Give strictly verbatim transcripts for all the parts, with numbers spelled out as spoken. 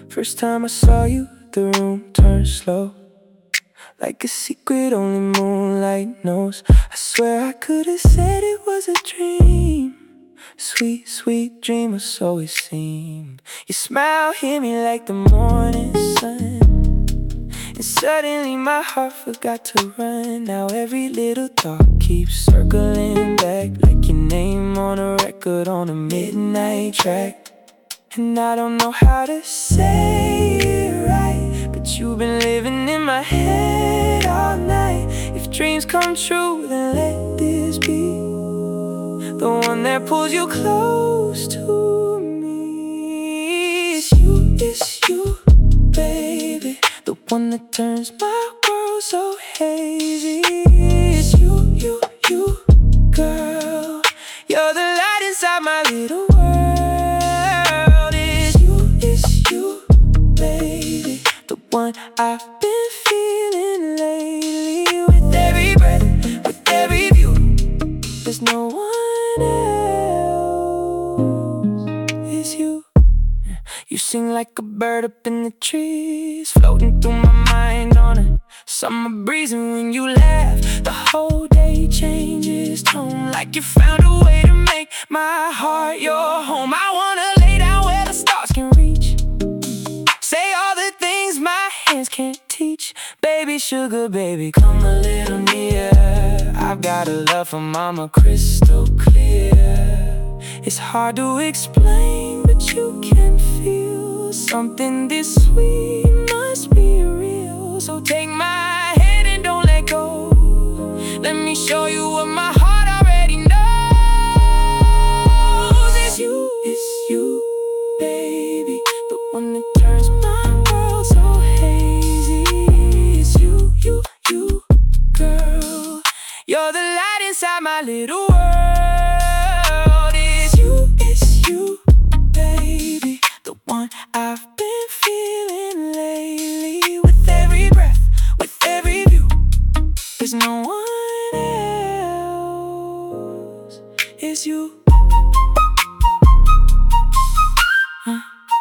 First time I saw you, the room turned slow, like a secret only moonlight knows. I swear I could've said it was a dream. Sweet, sweet dream, or so it seemed. Your smile hit me like the morning sun, and suddenly my heart forgot to run. Now every little thought keeps circling back, like your name on a record on a midnight track. And I don't know how to say it right, but you've been living in my head all night. If dreams come true, then let this be the one that pulls you close to me. It's you, it's you, baby, the one that turns my world so hazy. It's you, you, you, girl, you're the light inside my little world. It's you, it's you, baby, the one I've been feeling lately. With every breath, with every view, there's no one else. It's you. You sing like a bird up in the trees, floating through my mind on a summer breeze. And when you laugh, the whole day changes tone, like you found a way to make my heart your home. I wanna lay down where the stars can reach, say all the things my hands can't teach. Baby sugar, baby, come a little nearer. I've got a love for mama crystal clear. It's hard to explain, but you can feel something this sweet must be real. So take my hand and don't let go. Let me show you what my heart already knows. It's you, it's you, baby, the one that turns my world so hazy. It's you, you, you, girl, you're the light inside my little world. It's you, it's you, baby, the one I've been feeling lately. With every breath, with every view, there's no one else. It's you. Huh?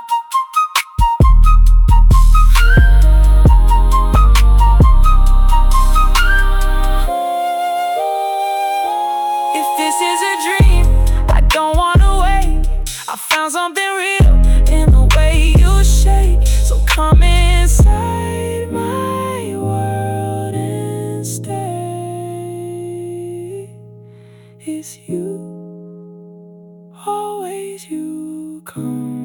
If this is a dream, I don't wanna wait. I found something real in the way you shake. So come inside my world and stay. It's you, always you come.